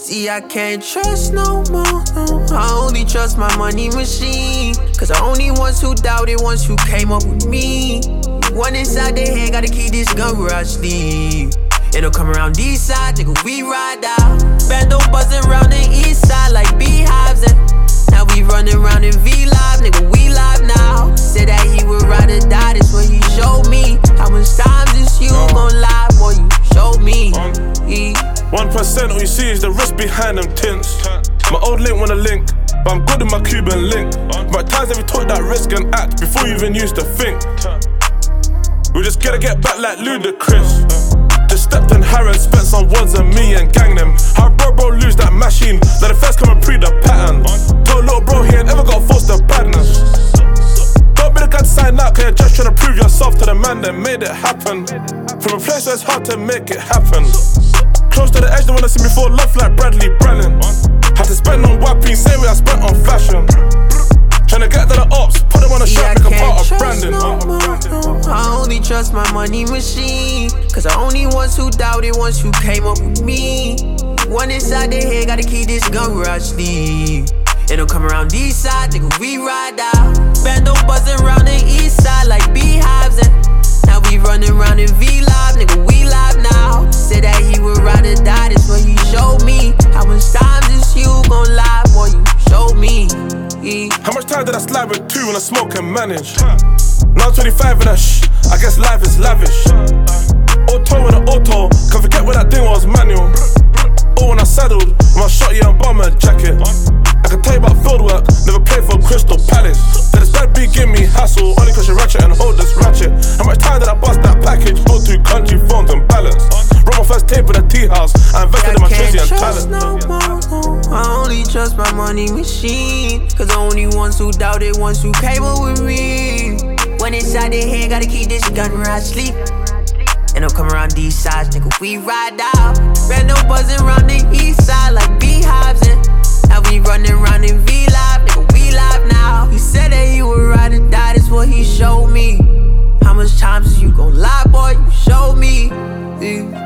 See, I can't trust no more, no. I only trust my money machine. Cause the only ones who doubted ones who came up with me. One inside their head, gotta keep this gun where I sleep. It'll come around these sides, nigga, we ride out. Bando buzzing around the east side like beehives. And now we running around in V-Live, nigga, we live now. Said that he would ride or die, that's what he showed me. How much times is you gon' lie, boy, you showed me. 1% all you see is the risk behind them tints. My old link wanna link, but I'm good with my Cuban link. But times that we took that risk and act before you even used to think. We just gotta get back like Ludacris. Just stepped in Harron, spent some words on me and gang them. How bro lose that machine, let the first come and pre the pattern. Told little bro he ain't ever got forced to badness. Don't be the guy to sign out, cause you're just trying to prove yourself to the man that made it happen. From a place where it's hard to make it happen. Close to the edge, they wanna see me fall off like Bradley Brennan. Had to spend on wapping, same way I spent on fashion. Tryna get to the ops, put them on a shirt like a part of Brandon. I only trust my money machine. Cause the only ones who doubted ones who came up with me. One inside their head, gotta keep this gun where I sleep. It'll come around these sides, nigga, we ride out. Bando buzzing around the east side like beehives. And now we running around in V-Live, nigga, we live now. Said that he would ride or die, that's what he showed me. How much times is you gon' lie, boy, you showed me. How much time did I slide with two when I smoke and manage? Now I'm 25 and I guess life is lavish. Auto in an auto, can't forget when that thing was manual. Oh, when I saddled with my shotty and bomber jacket. I can tell you about field work, never played for Crystal Palace. Said this bad beat give me hassle, only cause you ratchet and hold this ratchet. How much time did I bust that package? Go through country phones and balance. Wrote my first tape in a tea house, I invested in my Tracy and talent. No more, no. I only trust my money machine. Cause the only ones who doubted ones who came up with me. When inside their head, gotta keep this gun where I sleep. And they'll come around these sides, nigga, we ride out. Bando buzzing around the east side like beehives. And now we running around in V-Live, nigga, we live now. He said that he would ride or die, that's what he showed me. How much times is you gon' lie, boy, you showed me.